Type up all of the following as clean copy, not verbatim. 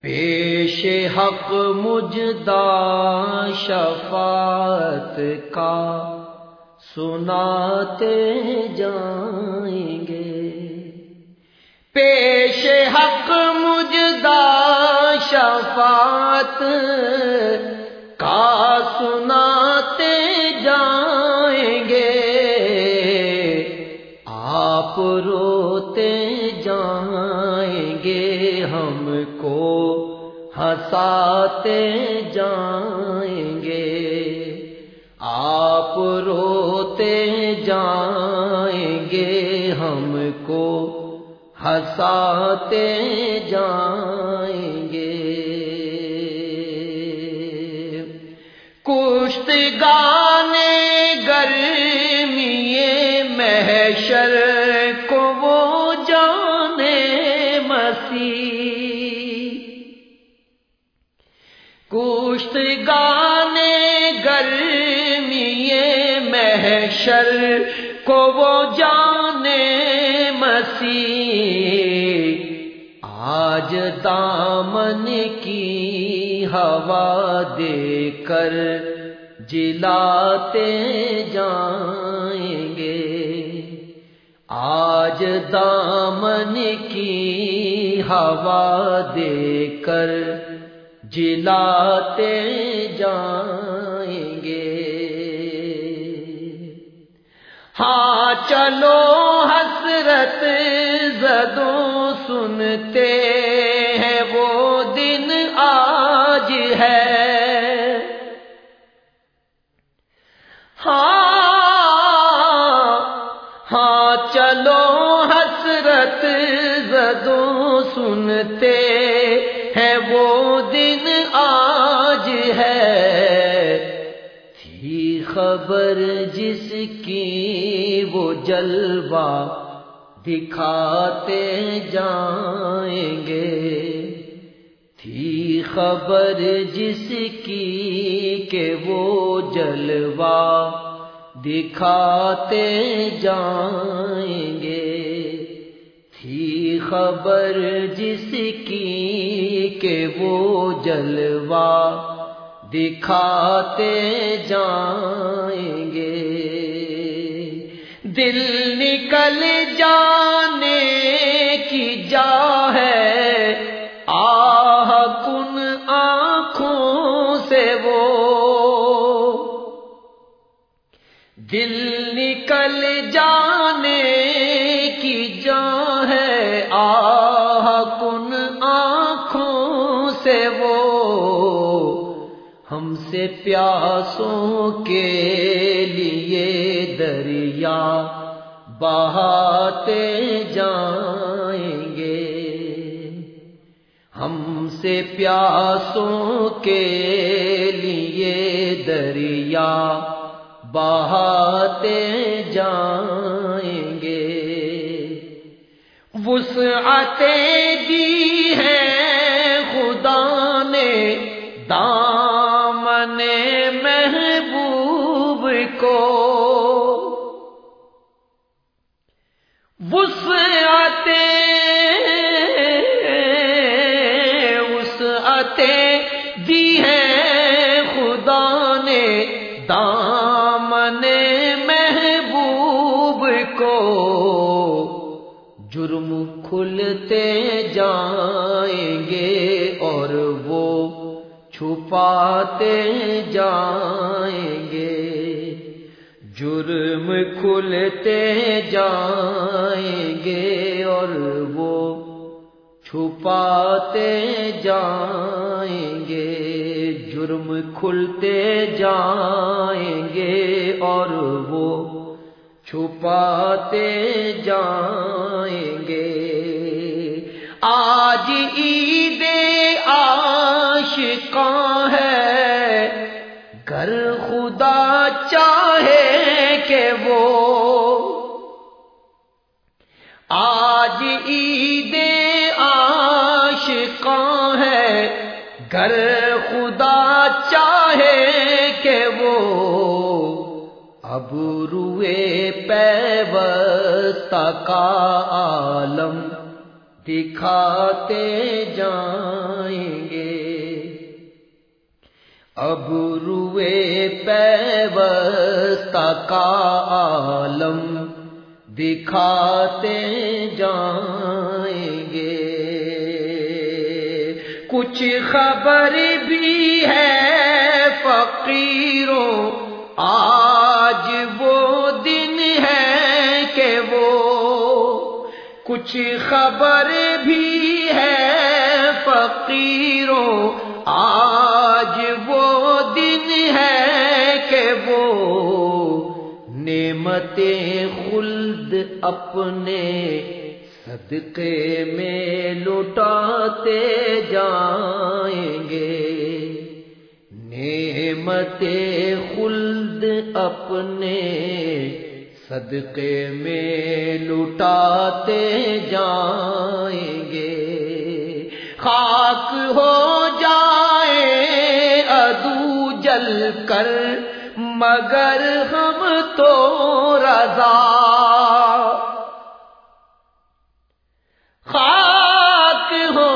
پیش حق مجدہ شفاعت کا سناتے جائیں گے، پیش حق مجدہ شفاعت کا سناتے جائیں گے، آپ روتے جائیں گے، ہم کو ہنساتے جائیں گے، آپ روتے جائیں گے، ہم کو ہنساتے جائیں گے۔ کشتگان گرمی محشر کو وہ جانے مسیح، کشتگان گرمی محشر کو وہ جانے مسیح، آج دامن کی ہوا دے کر جلاتے جائیں گے، آج دامن کی ہوا دے کر جلاتے جائیں گے۔ ہاں چلو حسرت زدوں سنتے ہیں وہ دن آج ہے، ہاں چلو حسرت زدوں سنتے ہیں وہ دن آج ہے، تھی خبر جس کی وہ جلوہ دکھاتے جائیں گے، تھی خبر جس کی کہ وہ جلوہ دکھاتے جائیں گے، تھی خبر جس کی کہ وہ جلوہ دکھاتے جائیں گے۔ دل نکل جانے کی جا ہے آہ کن آنکھوں سے وہ، دل نکل جانے کی جا ہے آہ کن آنکھوں سے وہ، ہم سے پیاسوں کے لیے دریا بہاتے جائیں گے، ہم سے پیاسوں کے لیے دریا بہاتے جائیں گے۔ وسعتیں دی ہیں خدا نے دامن محبوب کو، وسعتیں دی ہیں خدا نے دامن محبوب کو، جرم کھلتے جائیں گے اور وہ چھپاتے جائیں گے، جرم کھلتے جائیں گے اور وہ چھپاتے جائیں گے، جرم کھلتے جائیں گے اور وہ چھپاتے جائیں گے۔ آج عید عاشقاں ہے، گر خدا چاہے کہ وہ، آج عید عاشقاں ہے، گر خدا چاہے کہ وہ، اب روئے پیوستہ کا عالم دکھاتے جائیں گے، اب روئے پیوستہ کا عالم دکھاتے جائیں گے۔ کچھ خبر بھی ہے فقیروں، آج وہ دن ہے کہ وہ، کچھ خبر بھی ہے فقیروں، آج وہ دن ہے کہ وہ نعمت خلد اپنے صدقے میں لٹاتے جائیں گے، نعمت خلد اپنے صدقے میں لٹاتے جائیں گے۔ خاک ہو جائے عدو جل کر مگر ہم تو رضا، خاک ہو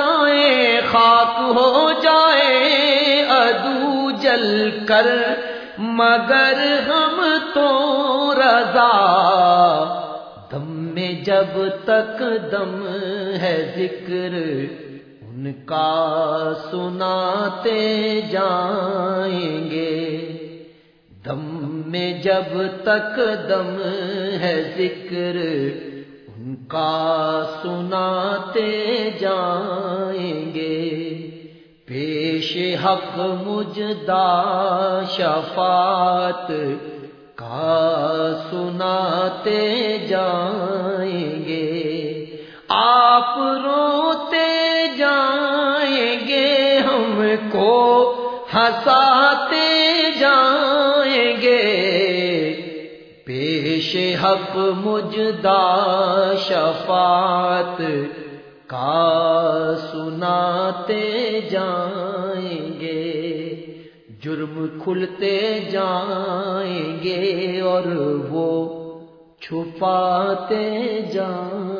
جائے عدو جل کر مگر ہم تو رضا، دم میں جب تک دم ہے ذکر ان کا سناتے جائیں گے، دم میں جب تک دم ہے ذکر ان کا سناتے جائیں گے، پیش حق مجدہ شفاعت کا سناتے جائیں گے، آپ روتے جائیں گے ہم کو ہنساتے جائیں گے، پیش حق مجدہ شفاعت کا سناتے جائیں گے، جرم کھلتے جائیں گے اور وہ چھپاتے جائیں